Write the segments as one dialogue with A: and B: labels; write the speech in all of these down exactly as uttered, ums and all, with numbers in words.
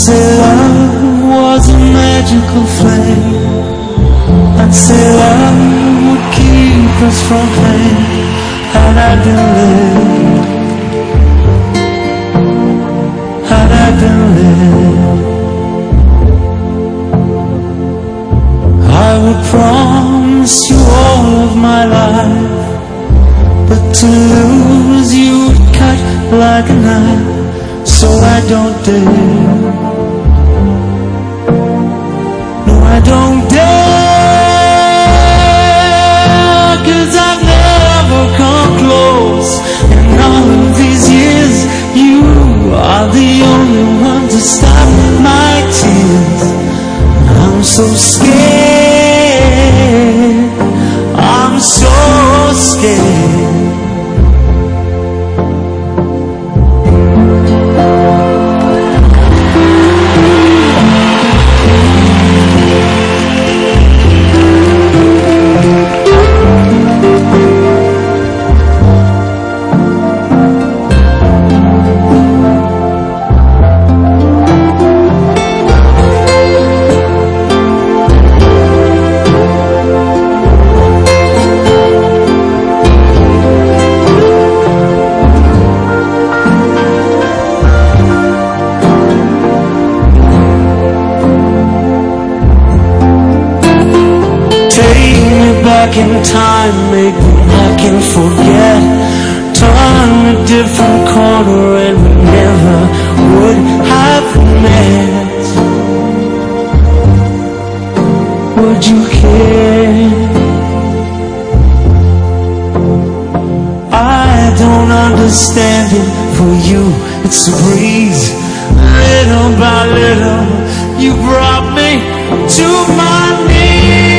A: say love was a magical flame. I'd say love would keep us from pain. Had I been lived, had I been lived, I would promise you all of my life, but to lose you would cut like a knife. So I don't dare, no I don't dare, 'cause I've never come close. In all of these years, you are the only one to stop my tears. I'm so scared, I'm so scared. Back in time, make me I can forget. Turn a different corner and we never would have met. Would you care? I don't understand it. For you, it's a breeze. Little by little, you brought me to my knees.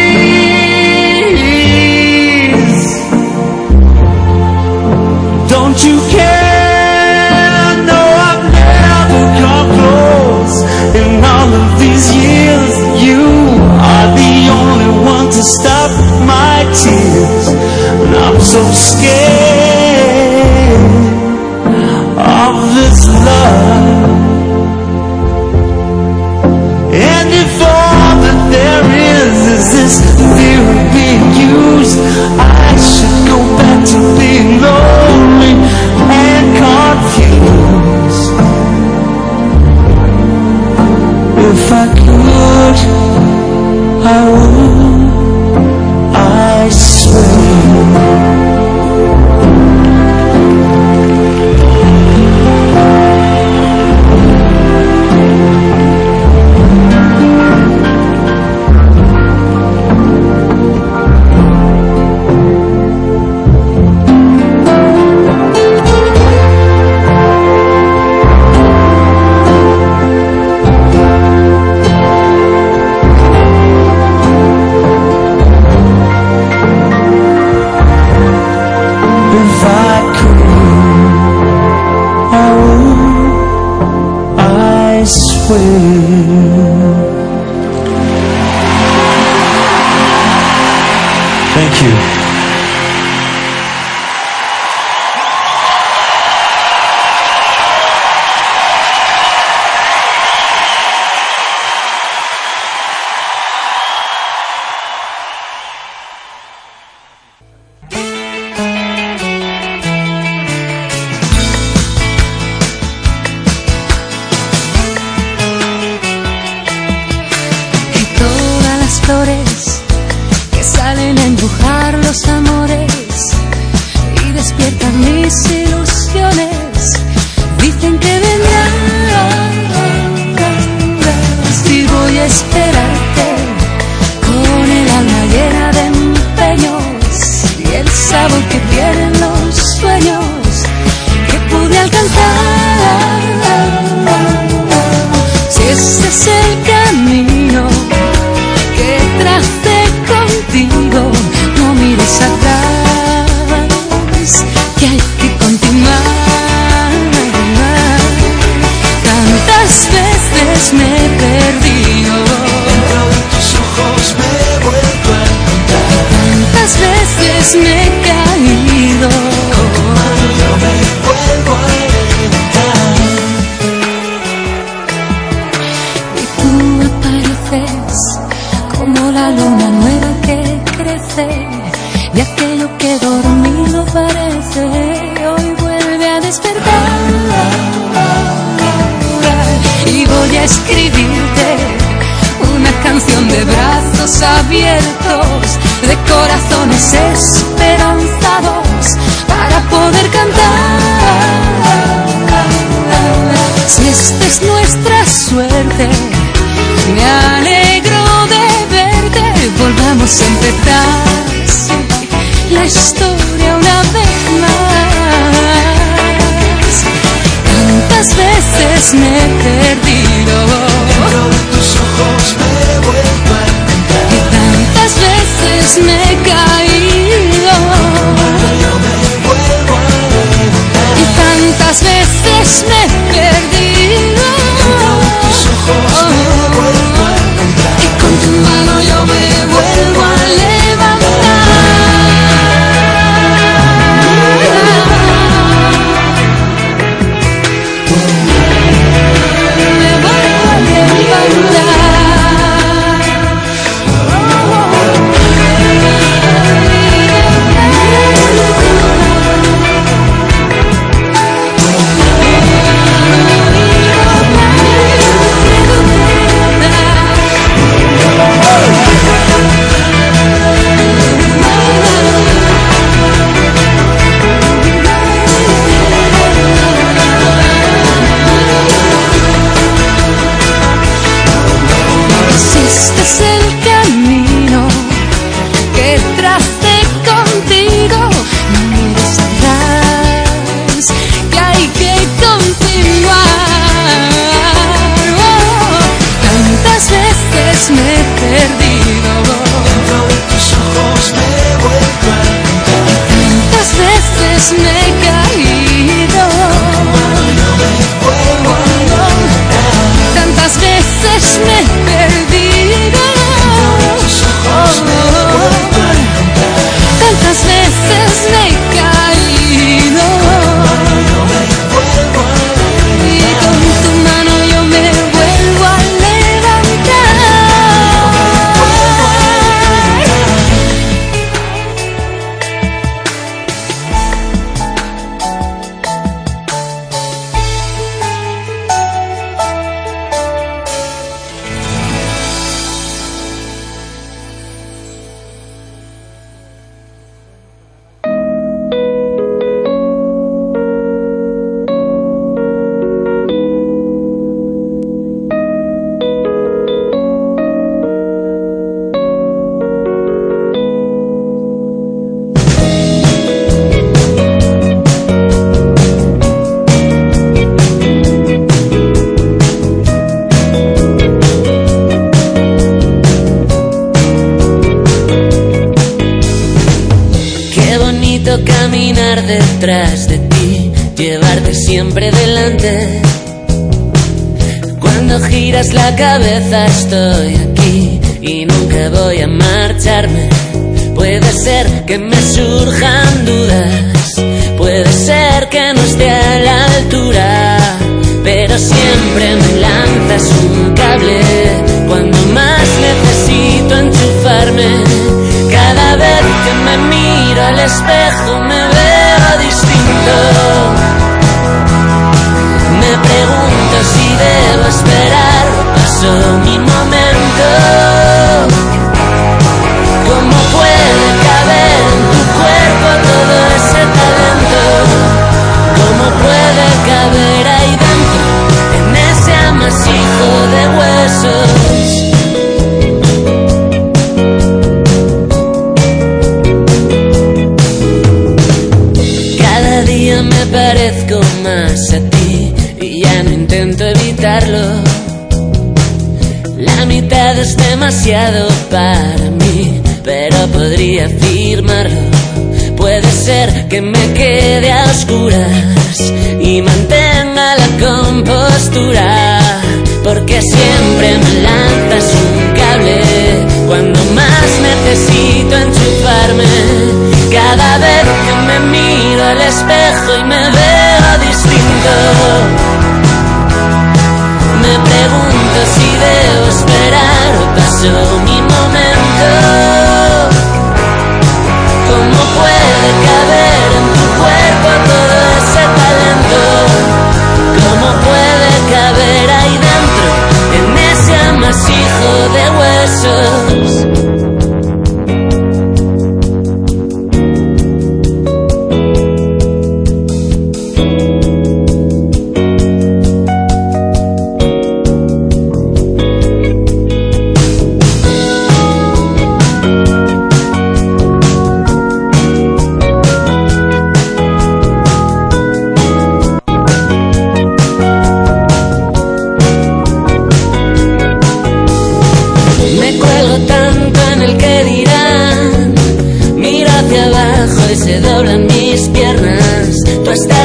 A: Don't you care? No, I've never come close. In all of these years, you are the only one to stop my tears. And I'm so scared of this love. And if all that there is is this fear of being used, I should go back to being lonely and confused. If I could, I would, I swear. Thank you.
B: despertar. Y voy a escribirte una canción de brazos abiertos, de corazones esperanzados, para poder cantar. Si esta es nuestra suerte, me alegro de verte. Volvamos a empezar, sí, la historia una vez más. Tantas veces me he perdido,
A: dentro de tus ojos me he vuelto a encontrar.
B: y tantas veces me he caído,
A: Yo me vuelvo a levantar.
B: y tantas veces me he perdido.
A: Dentro de tus ojos me he vuelto a encontrar.
B: Y con tu mano yo me vuelvo a
C: caminar detrás de ti, llevarte siempre delante. Cuando giras la cabeza estoy aquí y nunca voy a marcharme. Puede ser que me surjan dudas, puede ser que no esté a la altura, pero siempre me lanzas un cable cuando más necesito enchufarme. Cada vez que me miro al espejo me veo distinto. Me pregunto si debo esperar, pasó mi momento. ¿Cómo puede caber en tu cuerpo todo ese talento? ¿Cómo puede caber ahí dentro, en ese amasijo de huesos? Me parezco más a ti y ya no intento evitarlo. La mitad es demasiado para mí, pero podría afirmarlo. Puede ser que me quede a oscuras y mantenga la compostura, porque siempre me lanzas un cable cuando más necesito enchufarme. Cada vez que me miro al espejo y me veo distinto, me pregunto si debo esperar o pasó mi momento. ¿Cómo puede caber en tu cuerpo todo ese talento?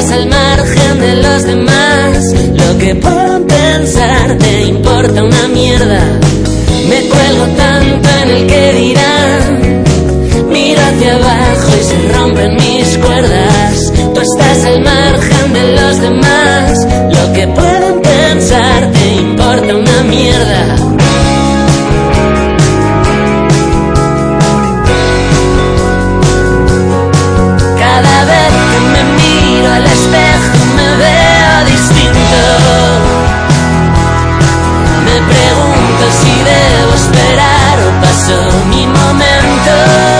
C: estás al margen de los demás. Lo que puedan pensar te importa una mierda. Me cuelgo tanto en el que dirán. Miro hacia abajo y se rompen mis cuerdas. Tú estás al margen de los demás. Lo que puedan pensar te importa una mierda. Cada vez que me miro al espejo me veo distinto. Me pregunto si debo esperar o pasó mi momento.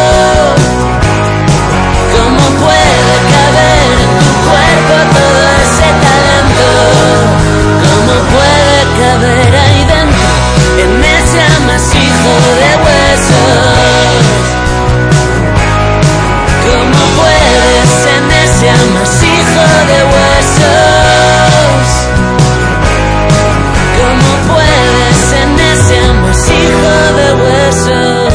C: ¿Cómo puede caber en tu cuerpo todo ese talento? ¿Cómo puede caber ahí dentro en ese amasijo de huesos? ¿Cómo puedes en ese amasijo de huesos? ¿Cómo puedes en ese amasijo de huesos?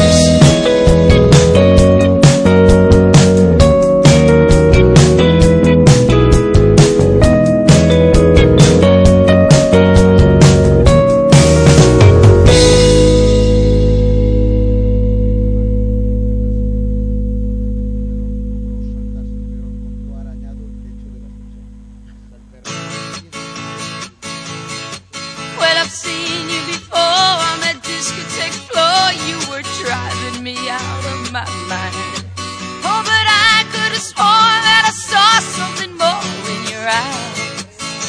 B: Well, I've seen you before on that discotheque floor. You were driving me out of my mind. Oh, but I could have sworn that I saw something more in your eyes.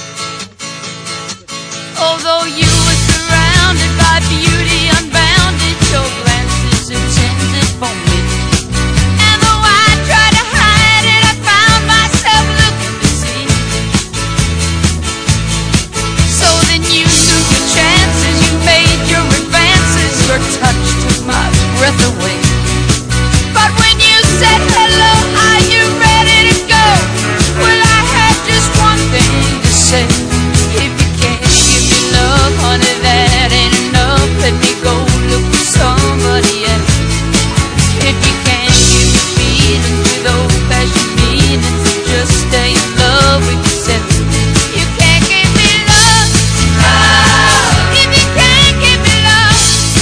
B: Although you were surrounded by beauty unbounded, your glances intended for me. And though I tried to hide it, I found myself looking to see. So then you took your chances, you made your advances, your touch took my breath away. But when you said hello, are you ready to go? Well, I had just one thing to say. If you can't give me love, honey, that ain't enough. Let me go look for somebody else. If you can't give me feelings with old-fashioned meanings, just stay in love with yourself. You can't give me love. If you can't give me love.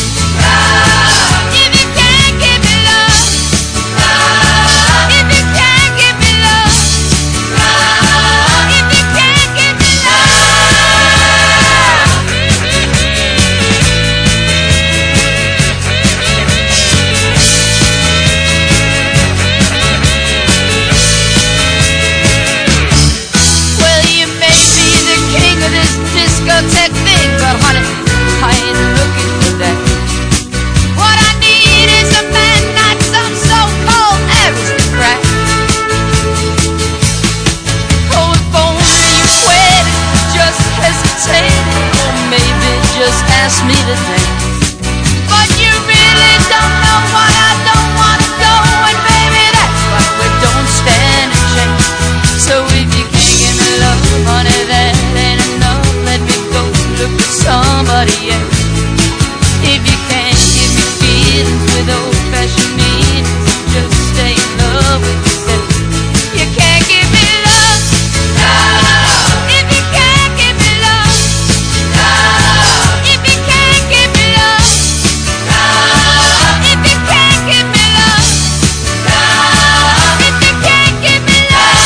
B: If you can't give me love. If you can't give me love. If you can't give me Well, you may be the king of this discotheque thing, but honey, I ain't looking for that. What I need is a man, not some so-called aristocrat. Oh, if only you waited, just hesitated, or maybe just asked me to dance. But you really don't know what I don't want to go, and baby, that's why we don't stand a chance. So if you can't give me love, honey, that ain't enough. Let me go look for somebody else. If you can't give me feelings with old-fashioned meanings, just stay in love with yourself. You can't give me love. If you can't give me love. If you can't give me love. If you can't give me love. If you can't give me love.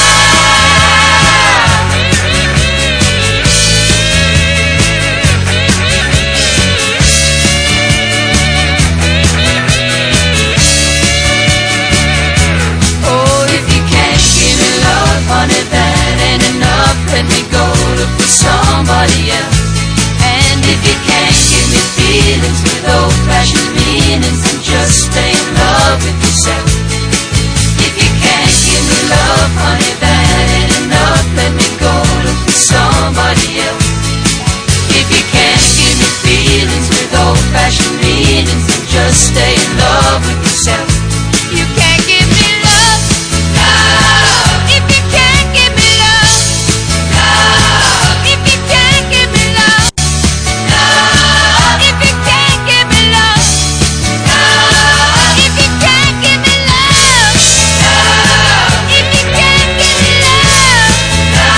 B: Oh, if you can't give me love, honey, that ain't enough. Let me go look for somebody else. And if you can't give me feelings with old-fashioned meanings, then just stay in love with yourself. If you can't give me love, honey, that ain't enough. Let me go look for somebody else. If you can't give me feelings with old-fashioned meanings, then just stay in love with yourself. You can't give me love. If you can't give me love. If you can't give me love. If you can't give me love. If you can't give me love. If you can't give me love.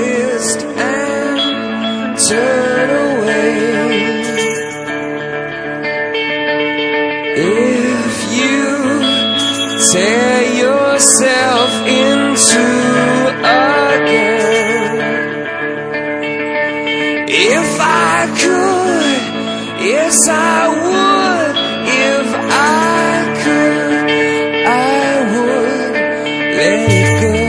A: resist and turn away. If you tear yourself into again, if I could, yes I would. If I could, I would let it go.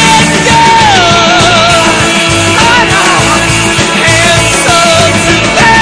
B: Hey!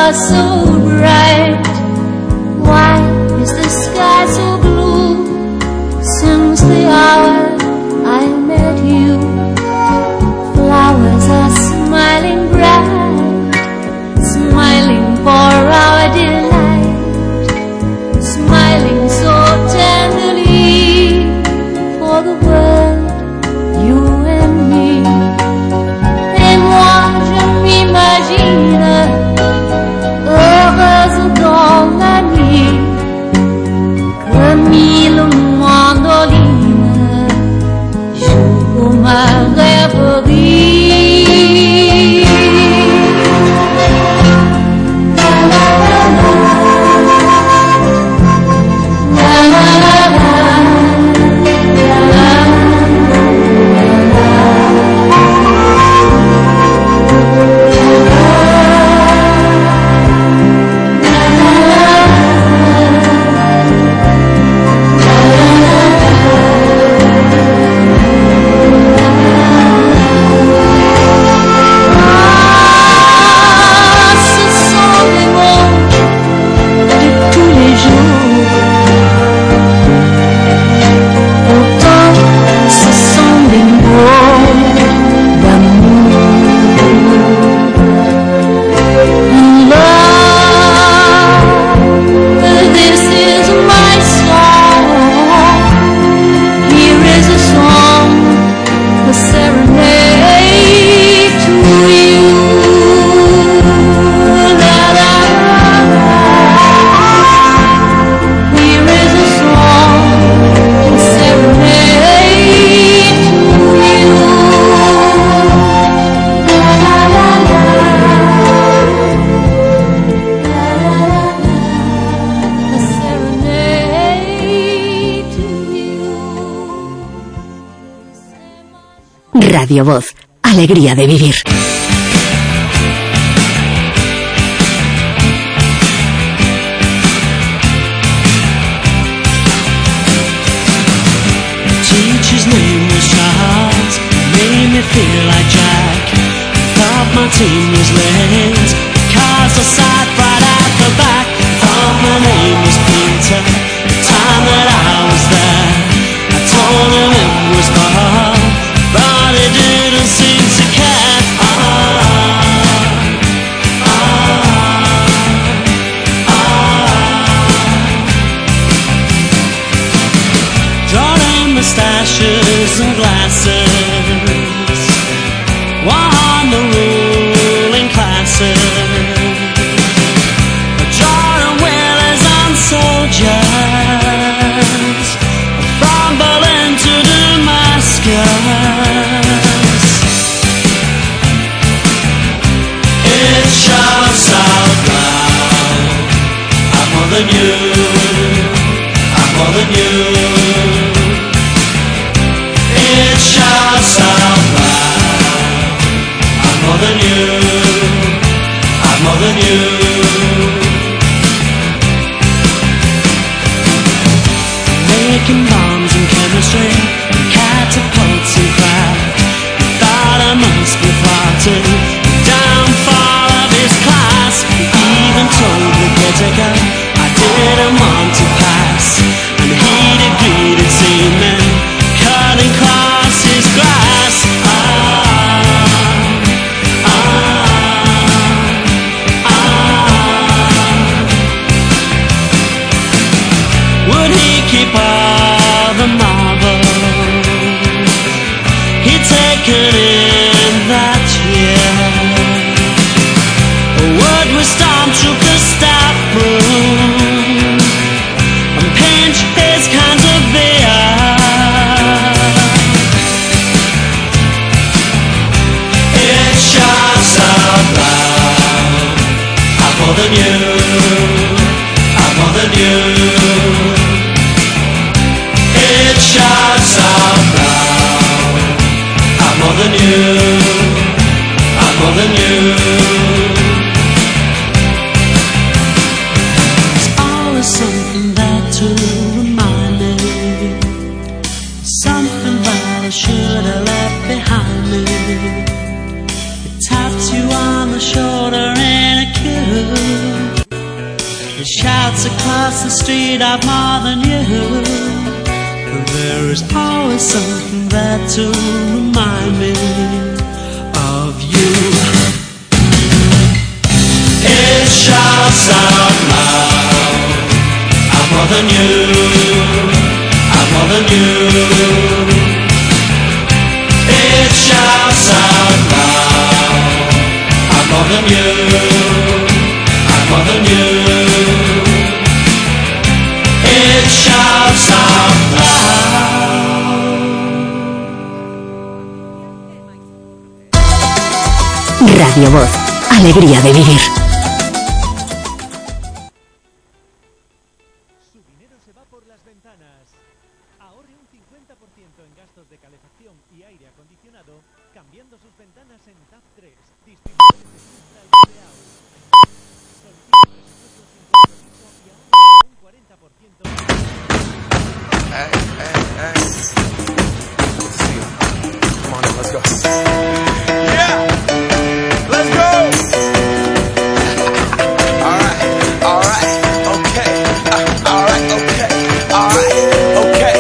D: was so bright. Why is the sky so blue? Since the hour I met you, flowers are smiling bright, smiling for our delight, smiling so tenderly for the world, you and me. Et moi je m'imagine heureuse dans la nuit, que mille mandolines jouent pour ma rêverie. La la la la, la la la la, la la.
E: Radio Voz, alegría de vivir.
A: Teacher's name was Charles, made me feel like Jack. Thought my team was late, cars I sat right at the back. Thought my name was Peter, the time that I was there. I told him it was Bob, but he didn't seem to care. Ah, ah, ah. Drawing moustaches and glasses, won the ruling classes. Drawing wheelers on soldiers, fumble into Damascus. It shouts out loud, I'm more than you, I'm more than you. It shouts out loud, I'm more than you, I'm more than you. Making bombs and chemistry, and catapults and craft. He thought I must be plotting the downfall of his class. He even told the caretaker I didn't want to pass, and he'd agreed to see me cutting across his grass. Ah, ah, ah. Would he keep all the marbles he'd taken in that year? Or would we stormtroopers stop room and pinch his cans of beer? It shouts out loud, I'm more than you, I'm more than you. It shouts out loud, I'm more than you, I'm more than you. There's always something there to remind me, something that I should have left behind me. It taps you on the shoulder in a kiss. hearts across the street are more than you. There is always something there to remind me of you. It shouts out loud, I'm more than you, I'm more than you. It shouts out loud, I'm more than you, I'm more than you. It shouts out loud.
E: Radio Voz, alegría de vivir.
F: Su dinero se va por las ventanas. Ahorre un cincuenta por ciento en gastos de calefacción y aire acondicionado cambiando sus ventanas en T A P tres. Distribuidores de Central Ideal. Solicite presupuestos sin compromiso y ahorre un cuarenta por ciento.
G: Hey, hey, hey. Let's see. Come on, let's go. Yeah, let's go. All right, all right, okay. Uh, all right, okay, all right, okay.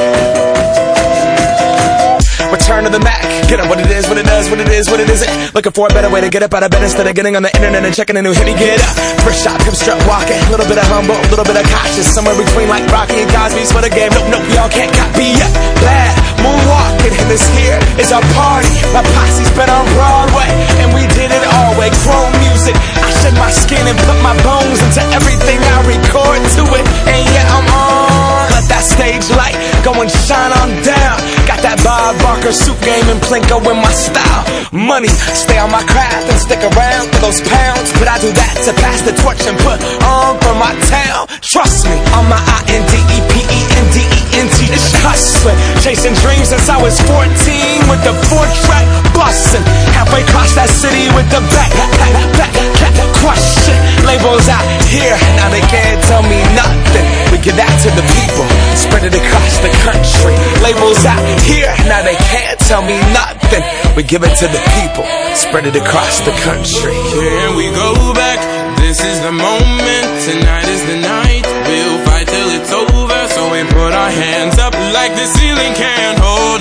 G: Return to the Mac. Get up what it is, what it does, what it is, what it isn't. Looking for a better way to get up out of bed instead of getting on the internet and checking a new hit. Me get up, first shot, come strut walking. A little bit of humble, a little bit of cautious. Somewhere between like Rocky and Cosby's for the game. Nope, nope, y'all can't copy yet. Glad moonwalking, and this here is our party. My posse's been on Broadway, and we did it all way. Chrome music, I shed my skin and put my bones into everything I record to it. And yeah, I'm on. Let that stage light go and shine on down. Got that Bob Barker suit game and Plinko in my style. Money, stay on my craft and stick around for those pounds. But I do that to pass the torch and put on for my town. Trust me, on my I N D E P E N D E N T. It's hustling, chasing dreams since I was fourteen with the four track bustin'. Halfway across that city with the back, back, back, back, crush it. Labels out here, now they can't tell me nothing. We give that to the people, spread it across the country. Labels out here, now they can't tell me nothing. We give it to the people, spread it across the country.
H: Here we go back, this is the moment, tonight is the night. We'll fight till it's over, so we put our hands up like the ceiling can't hold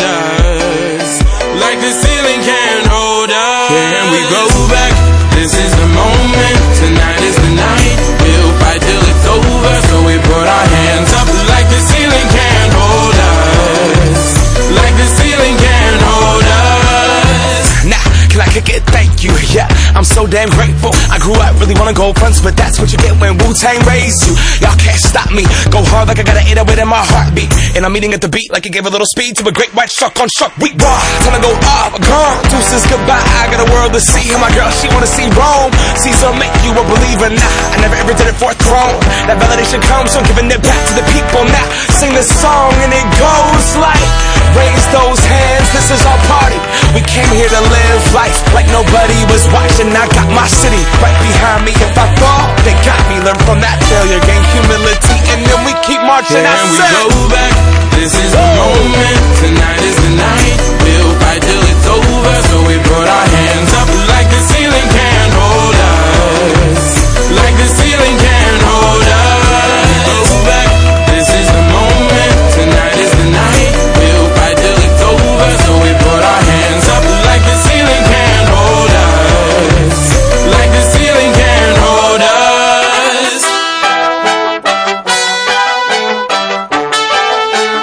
H: us. Like the ceiling can't hold us. Here we go back, this is the moment, tonight is the night. We'll fight till it's over, so we put our hands up like the ceiling can't hold us. Like the ceiling can't hold us.
G: Nah, can I kick it? Thank you, yeah, I'm so damn grateful. I grew up really wanna go fronts, but that's what you get when Wu-Tang raised you. Y'all can't stop me, go hard like I got an eight oh eight in my heartbeat. And I'm eating at the beat like it gave a little speed to a great white shark on shark week. Raw, time to go off, gone, deuces goodbye. I got a world to see, and my girl, she wanna see Rome. Caesar make you a believer, nah, I never ever did it for a throne. That validation comes from giving it back to the people. Now, sing this song and it goes like, raise those hands, this is our party. We came here to live life like nobody was watching. I got my city right behind me. If I fall, they got me. Learn from that failure, gain humility, and then we keep marching.
H: And
G: I
H: we
G: said,
H: go back, this is the moment, tonight is the night. We'll fight till it's over, so we put our hands up like the ceiling can't hold us. Like the ceiling can't hold us. Go back, this is the moment, tonight is the night. We'll fight till it's over, so we put our hands up like the ceiling can't hold us. Like the ceiling can't hold us.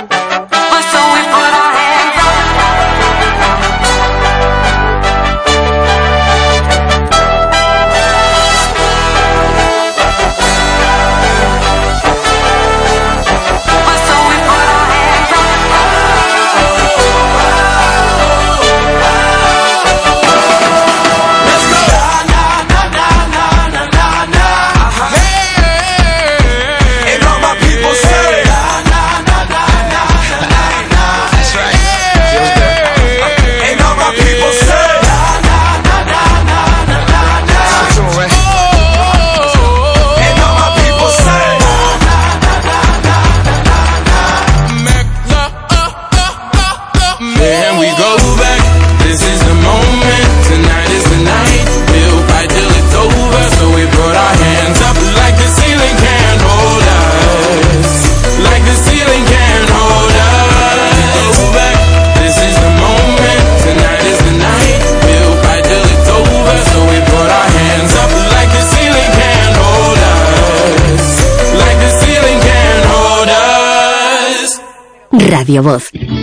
E: Radio Voz.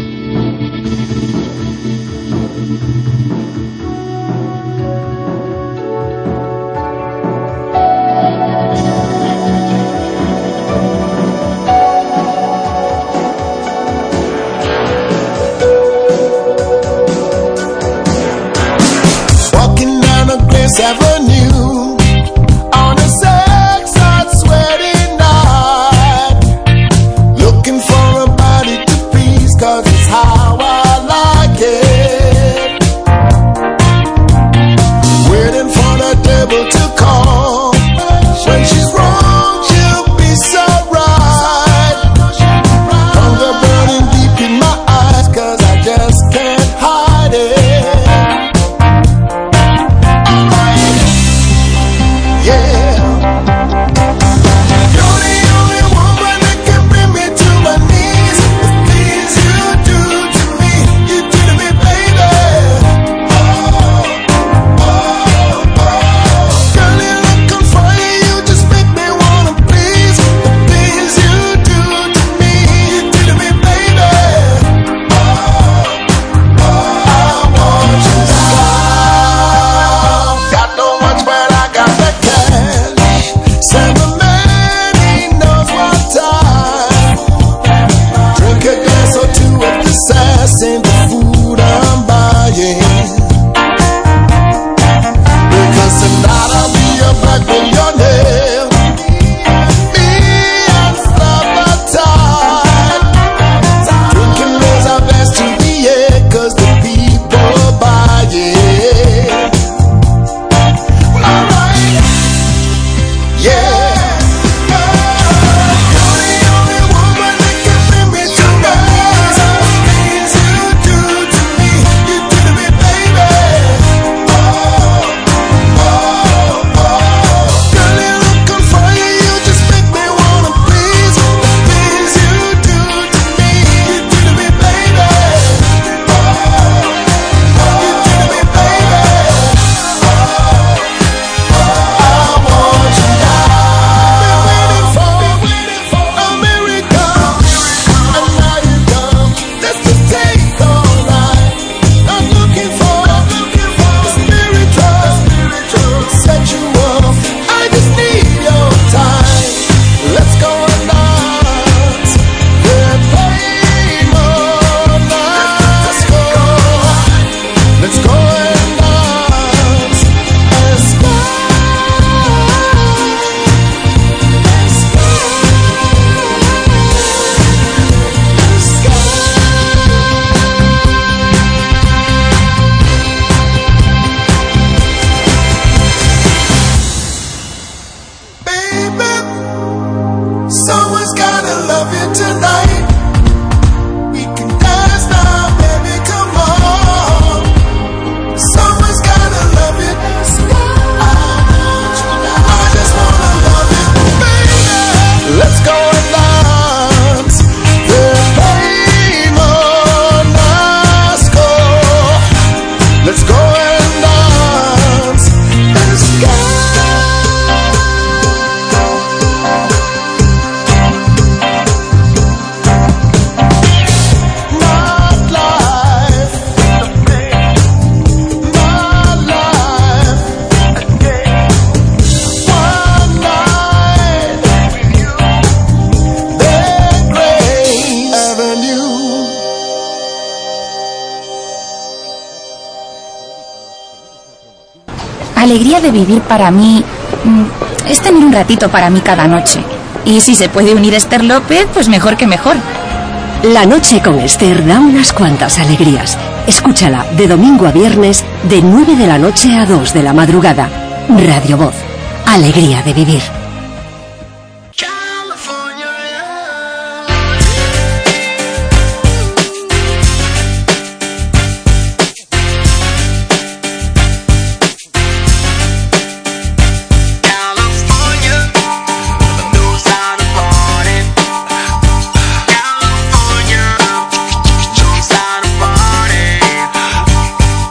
I: Walking down a Grace Avenue on a sex hot sweaty night, looking for a body to please, cause it's how I like it. Waiting for the devil to call. When she's wrong, she'll be so right. Hunger burning deep in my eyes, cause I just can't hide it. Alright, yeah. You're the only woman that can bring me to my knees. The things you do to me, you do to me, baby. Oh, oh, oh. Girl, you look on fire, you just make me wanna please. The things you do to me, you do to me, baby. Oh, oh, I want you now. Got no much, but I got the cash. Send a man, he knows what time. Drink a glass or two of this ass ain't the food I'm buying. Because tonight I'll be a black millionaire. Me and Flabba tied. Drinking raise our glass to the air, cause the people buy it. Alright, yeah. You're the only woman that can bring me to my knees. Things you do to me, you do to me, baby. Oh, oh, oh. Girl, you look on fire, you just make me wanna please. The things you do to me, you do to me, baby. Oh, you do to me, baby. I want you now. Been waiting for America, and now you come. That's the taste, alright. I'm looking for spiritual, sexual. I just need your time. Let's go and dance. Then play more. Let's go. Let's go and dance. Let's go. Let's go. Let's go. Baby, someone's gotta love you tonight. We can dance now, baby, come on. Someone's gotta love you. I want you now. I just wanna love you, baby. Let's go and dance. Then play more. Let's go. Let's go and dance. Let's go. My life, my life, one night with you, that Grace Avenue.
J: Alegría de vivir para mí mm, es tener un ratito para mí cada noche. Y si se puede unir Esther López, pues mejor que mejor.
E: La noche con Esther da unas cuantas alegrías. Escúchala de domingo a viernes de nueve de la noche a dos de la madrugada. Radio Voz. Alegría de vivir.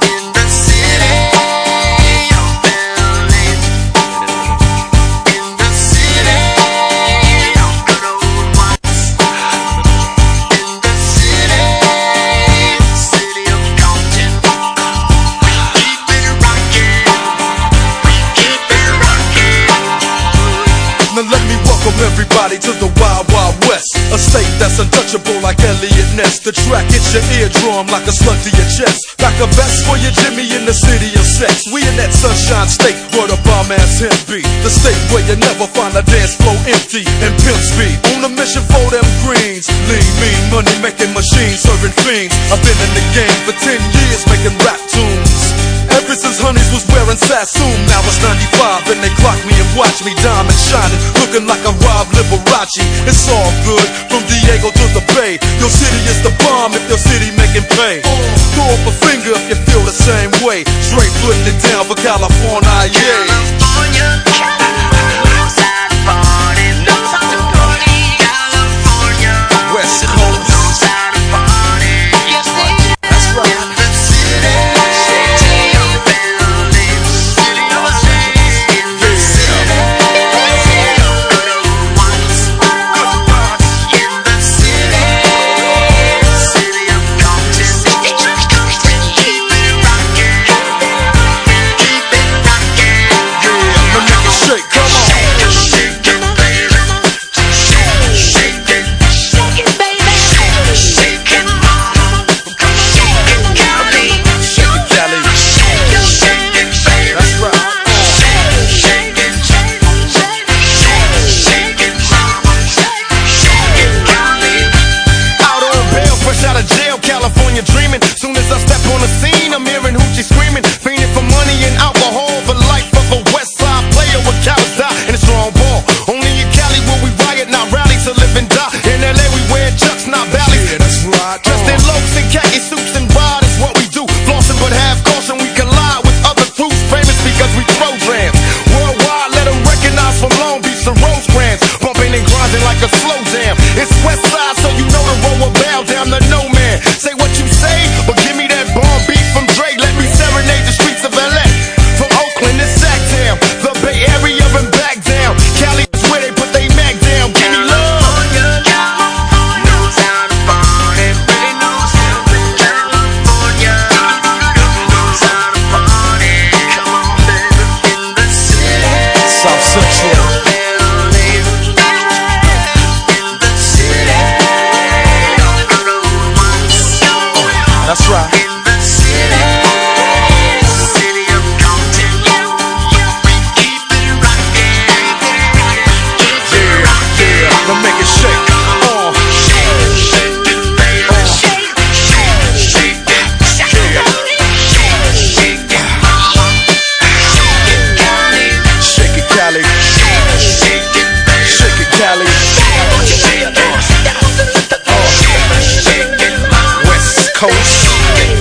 I: In the
K: Unquenchable like Elliot Ness. The track hits your eardrum like a slug to your chest. Back a vest for your Jimmy in the city of sex. We in that sunshine state where the bomb ass him be. The state where you never find a dance floor empty and pimp speed. On a mission for them greens. Lean, mean, money making machines serving fiends. I've been in the game for ten years making rap tunes. Ever since Honeys was wearing Sassoon. Now it's ninety-five and they clock me and watch me diamond shining, looking like a Rob Liberace. It's all good from Diego to the Bay. Your city is the bomb if your city making pay. Throw up a finger if you feel the same way. Straight putting it down for California, yeah. California, California, knows how to party. California, West Coast, knows how to party. That's right. That's right. In the city, city of Compton, we keep it rockin'. Yeah, yeah, now make it shake. Uh. Shake, shake it, baby. Shake, shake, shake it, shake it, shake it, mama. Shake it, Cali. Shake it, Cali. Shake, shake it, baby. Shake it, Cali. Shake it, uh. Shake it, mama. West Coast.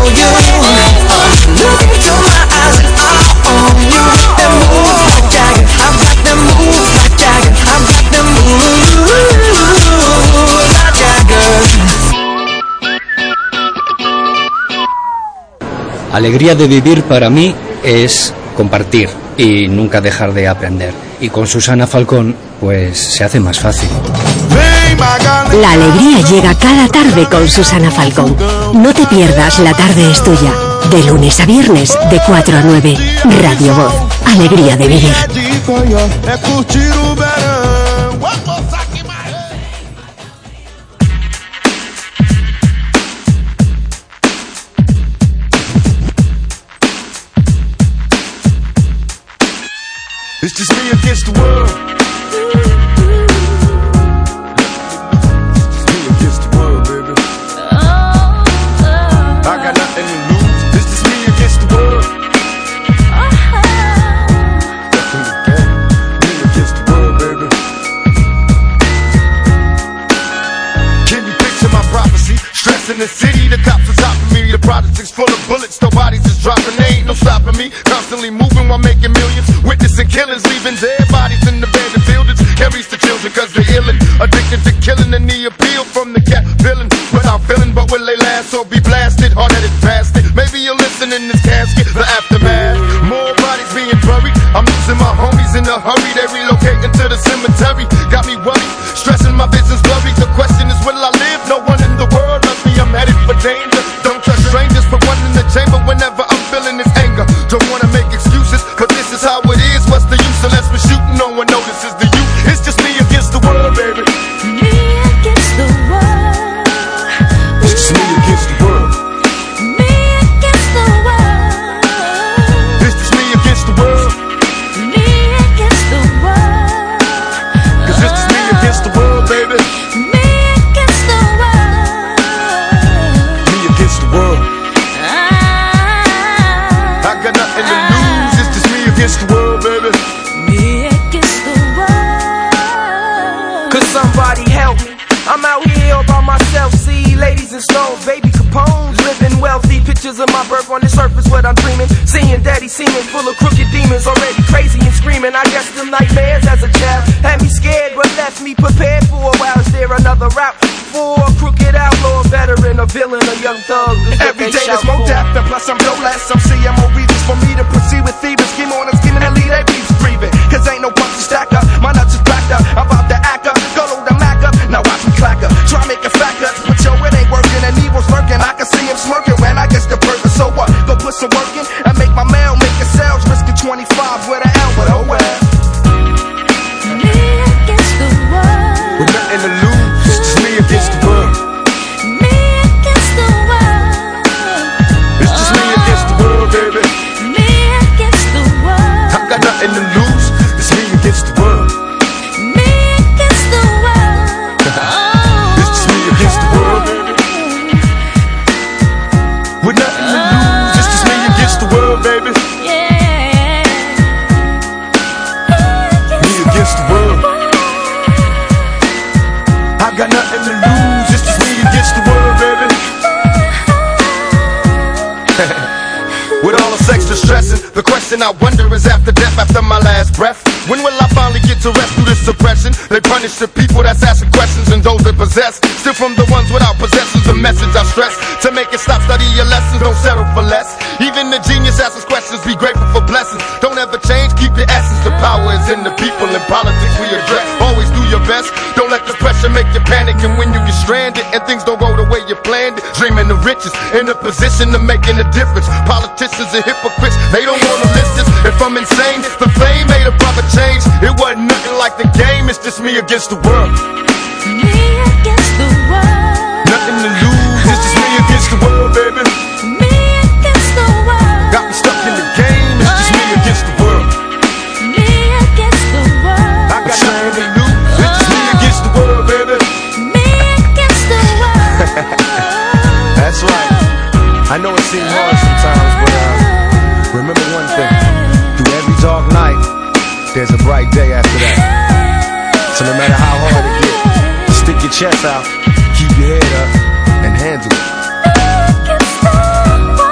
A: you. Look into my eyes and I own you. Them moves like Jagger, I've got them moves like Jagger, I've got them moves like Jagger.
L: Alegría de vivir para mí es compartir y nunca dejar de aprender. Y con Susana Falcón, pues se hace más fácil.
E: La alegría llega cada tarde con Susana Falcón. No te pierdas La Tarde es Tuya. De lunes a viernes, de cuatro a nueve. Radio Voz. Alegría de vivir.
K: It's just me against the world. It's me against the world, baby. I got nothing to lose. It's just me against the world. Definitely me against the world, baby. Can you picture my prophecy? Stress in the city, the cops are stopping me. The project's full of bullets, no bodies is dropping. They ain't no stopping me. Constantly moving while making millions. Witnessing killings, leaving dead bodies in the abandoned buildings. Carries the children cause they're illin'. Addicted to killing and the appeal from the cat villain. Without feeling, but will they last or be blasted? Hard-headed bastard. Maybe you'll listen in this casket, the aftermath. More bodies being buried. I'm losing my homies in a hurry. They relocating to the cemetery. Got me worried, stressing my vision's blurry. The question is, will I live? No one in the world loves me. I'm headed for danger. Don't trust strangers. Put one in the chamber whenever I'm feeling this anger. Don't wanna make excuses, but this is how it is. What's the use unless we're shooting? No one notices the youth. It's just me against the world, baby.
A: Me against the world.
K: It's just me against the world.
A: Me against the world.
K: It's just me against the world.
A: Me against the world.
K: Cause it's just me against the world, baby.
A: Me against the world.
K: Me against the world. I got nothing to lose. It's just me against the world, baby.
A: Me against the world.
M: Could somebody help me? I'm out here all by myself. See ladies in stones, baby Capone's, living wealthy. Pictures of my birth on the surface, what I'm dreaming. Seeing daddy seeming full of crooked demons, already crazy and screaming. I guess them nightmares as a child had me scared, but left me prepared for a while. Is there another route for a crooked outlaw, veteran, a villain, a young thug?
K: Every day there's more death, and plus I'm no less. Some see I'm more reasons for me to proceed with thieves. Scheme on and scheming and lead, they beefs breathing. Cause ain't no punch to stack up. My nuts is backed up. I'm about to act up. Go load the Mac up. Now watch me clack up. Try make a fat cut. But yo, it ain't working. And evil's lurking. I can see him smirking when I get the burger. So what? Go put some work in and make my mail, make a sales. Risking twenty-five with an L, but oh well.
A: Me against the world.
K: With nothing to lose. It's just me against the world.
A: Me against the world.
K: It's just me against the world, baby.
A: Me against the world.
K: I got nothing to lose. It's me against the world.
A: Me against the world.
K: It's just me against the world, baby. With nothing to lose. It's just me against the world, baby.
A: Yeah.
K: Me against the world. I got nothing to lose. It's just me against the world, baby. With all the sex distressing, the question I wonder is after death, after my last breath, when will I finally get to rest through this suppression? They punish the people that's asking questions and those that possess. Still from the ones without possessions, the message I stress. To make it stop, study your lessons, don't settle for less. Even the genius asks questions, be grateful for blessings. Don't ever change, keep your essence. The power is in the people, in politics we address. Always do your best, don't let the pressure make you panic. And when you get stranded and things don't go the way you planned it, dreaming of riches, in a position of making a difference. Politicians are hypocrites, they don't wanna listen. If I'm insane, the fame made a brother change. It wasn't nothing like the game, it's just me against the world.
A: Me against the world.
K: Nothing to lose, it's just me against the world, baby.
A: Me against the world.
K: Got me stuck in the game, it's just me against the world.
A: Me against the world.
K: I got nothing to lose, it's just me against the world, baby.
A: Me against the world.
K: That's right. I know it seems hard sometimes, but uh, remember one thing. Through every dark night, there's a bright day after that. So no matter how hard it gets, stick your chest out, keep your head up, and handle it.
A: Me against the world.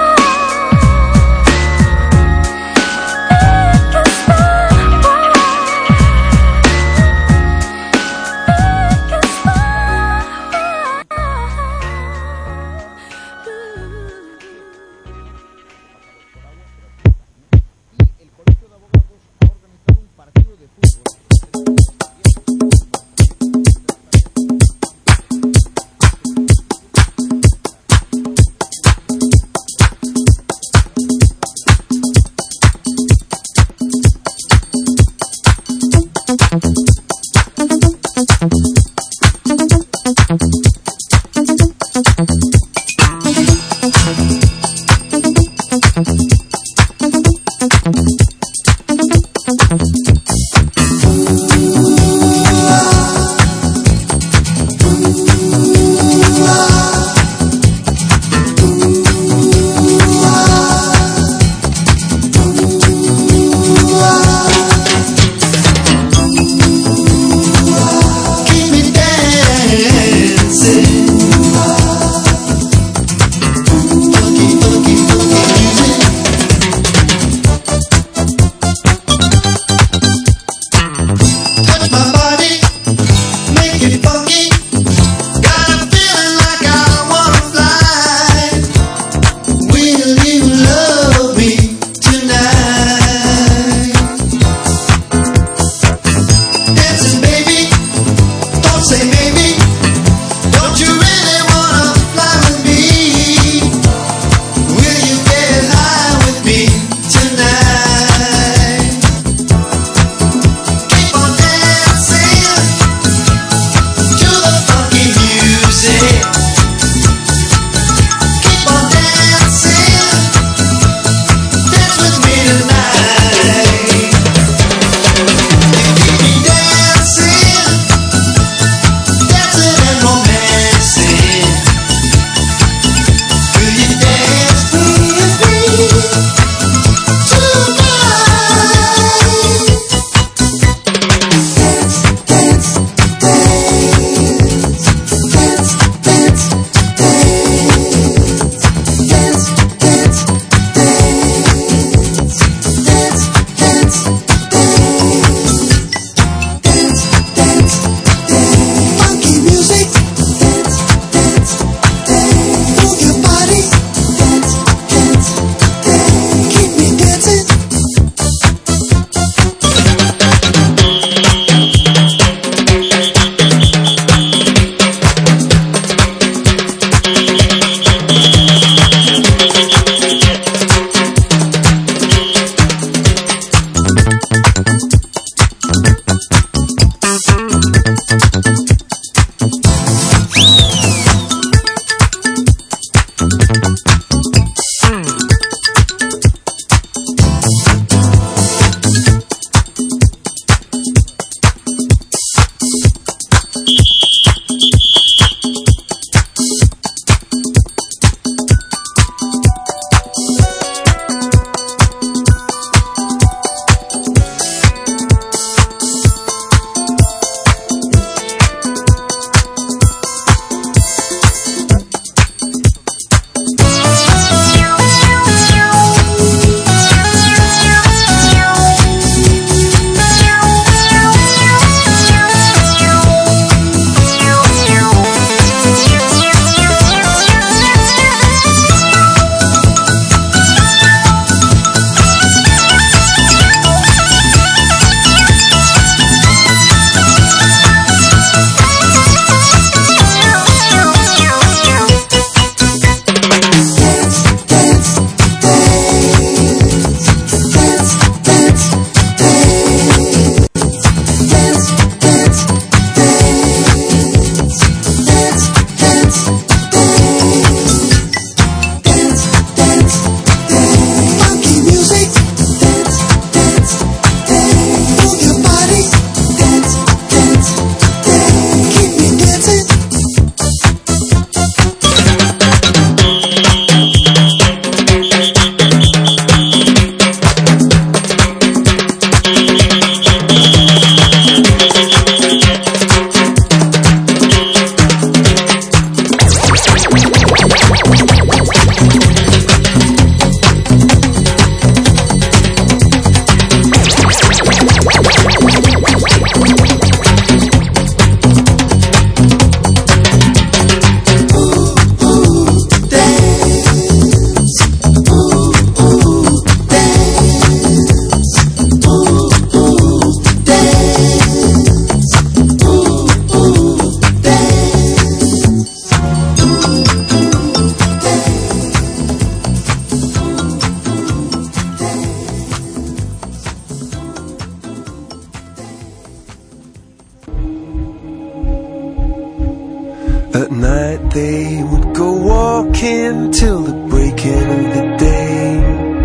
N: At night they would go walking till the breaking of the day.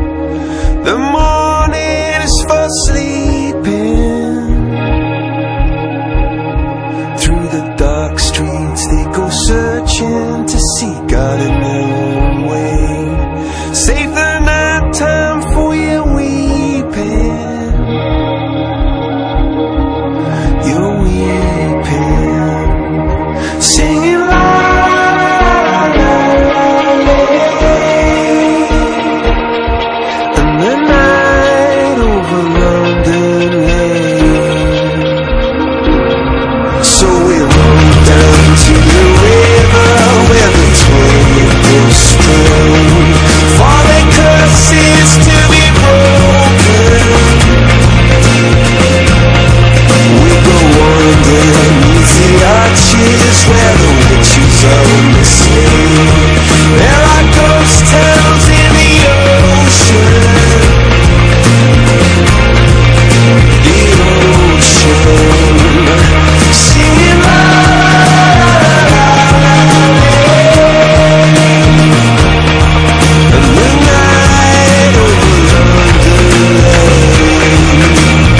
I: Save the night time for your weeping. You're weeping. Singing la la la la. And the night over London lane. So we rode down to the river where the twain will strewn. For their curses to be broken. We go underneath the arches where the witches are in the sea. There are ghost towns in the ocean. The ocean. Singing la la la la la. And the night over London lane.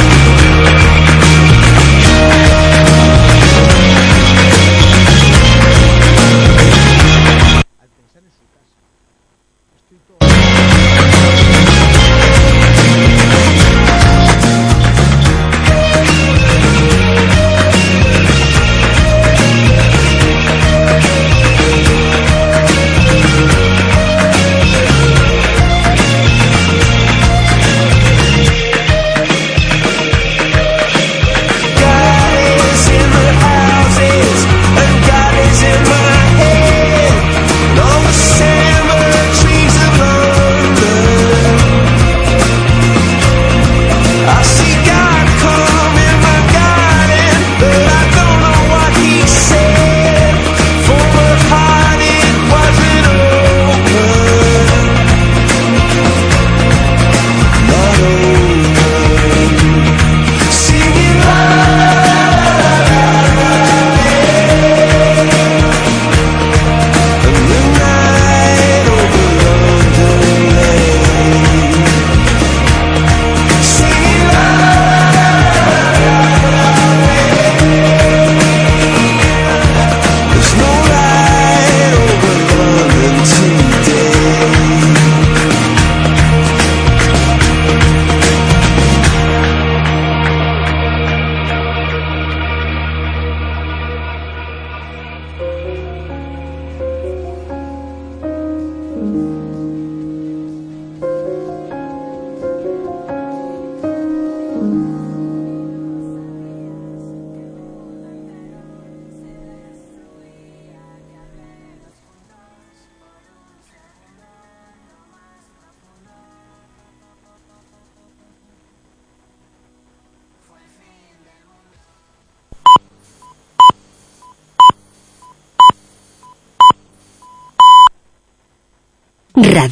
I: God is in the houses, and God is in my head. And all the cemeteries of London. I see God come in my garden, but I don't know what he said. For my heart it wasn't open, not open. Singing la la la la la. And the night over London lane. Singing la la la la la. There's no light over London today.
E: Radio